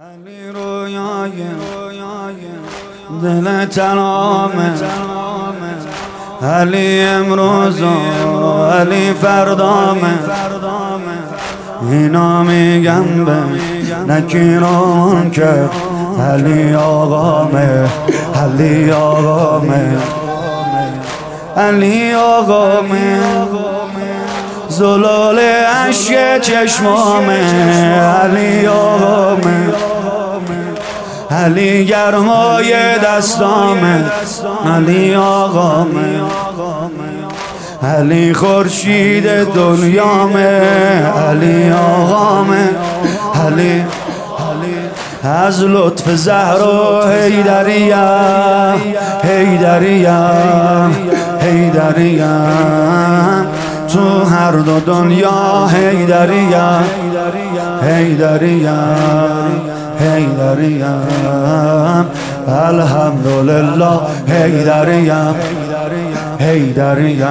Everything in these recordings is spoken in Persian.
علی رویای دل تنامه، علی امروز و علی فردامه. اینا میگم به نکیر و منکر، علی آقامه، علی آقامه، علی آقامه. زلال عشق چشمامه، علی آقامه، علی گرمای دستامه، علی آقامه، علی خورشید دنیامه، علی آقامه، علی از لطف زهرا حیدریم، حیدریم، حیدریم. تو هر دو دنیا حیدریم، حیدریم، حیدریم. الحمدلله حیدریم، حیدریم،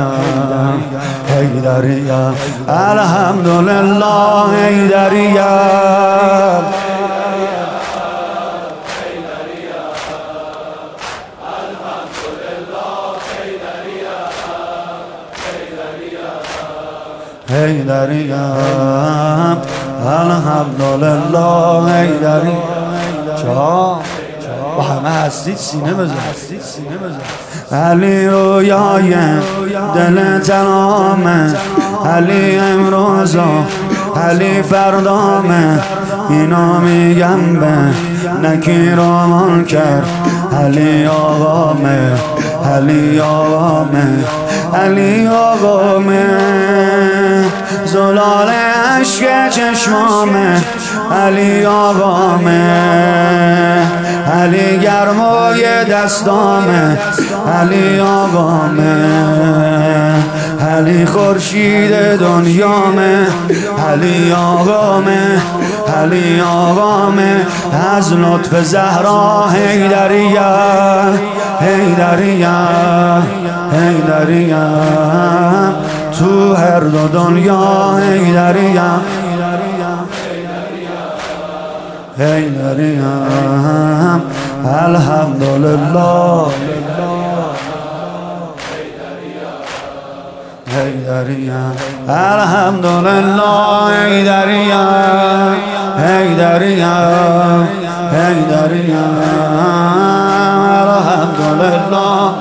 حیدریم. الحمدلله حیدریم. حیدریم، الحمدلله حیدریم. با همه هستید سینه بزن. علی رویای دل تنامه، علی امروز و علی فردامه. اینا میگم به نکیر و منکر، علی آقامه، علی آقامه، علی آقامه. زلال عشق چشمامه، علی آقامه، علی گرمای دستامه، علی آقامه، علی خورشید دنیامه، علی آقامه، علی آقامه. از لطف زهرا حیدریم، حیدریم، حیدریم. تو هر دو دنیا حیدریم، حیدریم. الحمدلله حیدریم، الحمدلله حیدریم، حیدریم، حیدریم. الحمدلله.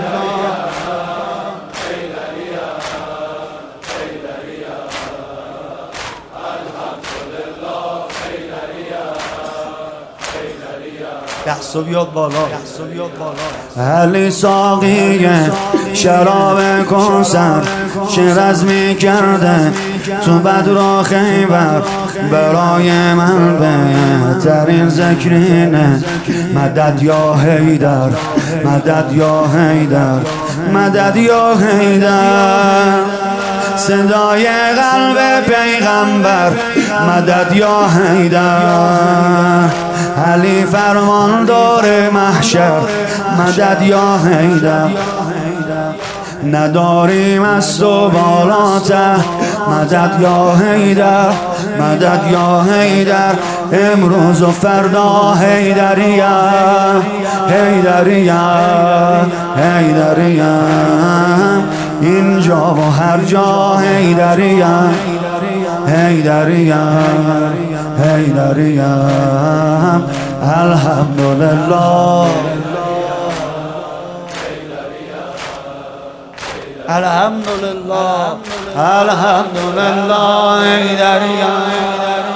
دستو بیاد بالا، دستو بیاد بالا. علی ساقی شراب کوثر، شرز میکرده تو بدر و خیبر. برای من بهترین ذکرینه، مدد یا حیدر، مدد یا حیدر، مدد یا حیدر. صدای قلب پیغمبر، مدد یا حیدر. علی فرمان داره محشر، مدد یا حیدر. نداریم از تو بالاتر، مدد یا حیدر، مدد یا حیدر. امروز و فردا حیدریم، حیدریم، حیدریم. اینجا و هر جا حیدریم، حیدریم، حیدریم. الحمدلله، الحمدلله، الحمدلله حیدریم.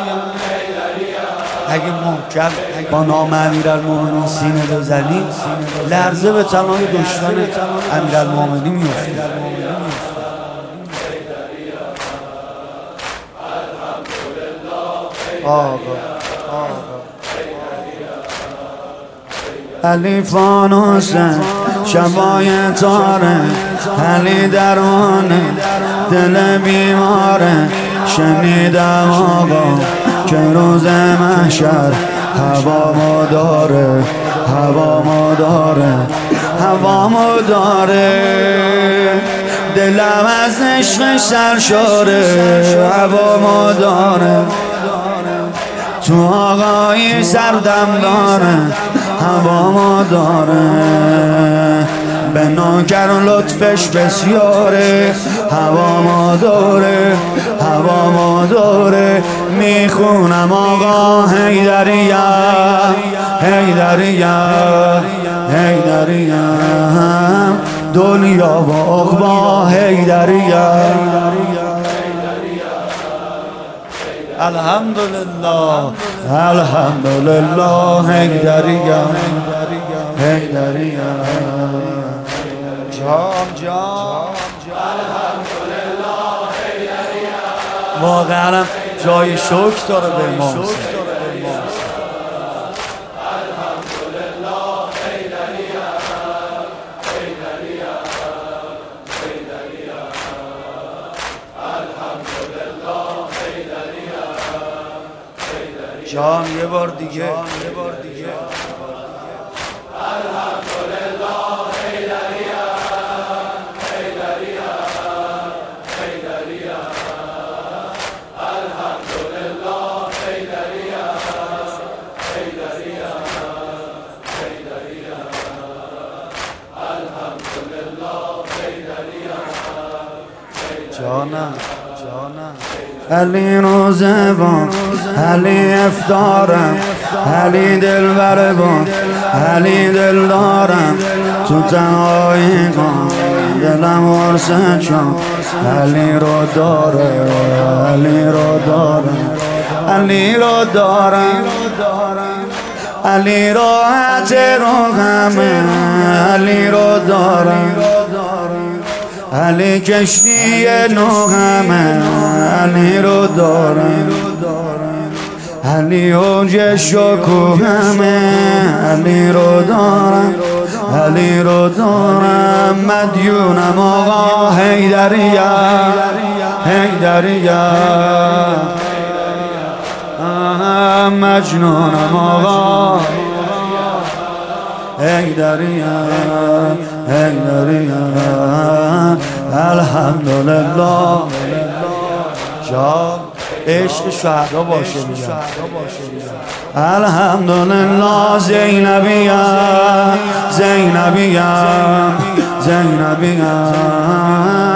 اگه محکم با نام امیرالمومنین سینه بزنی، لرزه به تنهای دشمن امیرالمومنین میفته. علی فانوسه شبای تاره، علی درمانه دل بیماره. شنیدم آقا که روز محشر هوامو داره، هوامو داره، هوامو داره. دلم از عشق سرشاره، هوامو داره. تو آقایی سردم داره هوا ما داره به نوکر لطفش بسیاره هوا ما داره هوا ما داره میخونم آقا حیدریم حیدریم حیدریم دنیا و عقبا حیدریم الحمدلله الحمدلله حیدریم حیدریم جام الحمدلله حیدریم واقعا جای شکر داره به ما جان یه بار دیگه الحمدلله حیدریم حیدریم حیدریم الحمدلله حیدریم حیدریم حیدریم الحمدلله حیدریم جانم علی روزبان علی افطارم علی دلبربان علی دل دارم تو تنهایی کن دلم ورسه چون علی رو داره علی رو دارم علی رو دارم علی راحت رو همه علی رو دارم علی کشتی نوغمه علی رو دارم علی اوج شکوهمه علی رو دارم علی رو دارم مدیونم آقا حیدریم حیدریم مجنونم آقا حیدریم حیدریم الحمدلله جان عشق شهدا باشه میگم الحمدلله زینبیم زینبیم زینبیم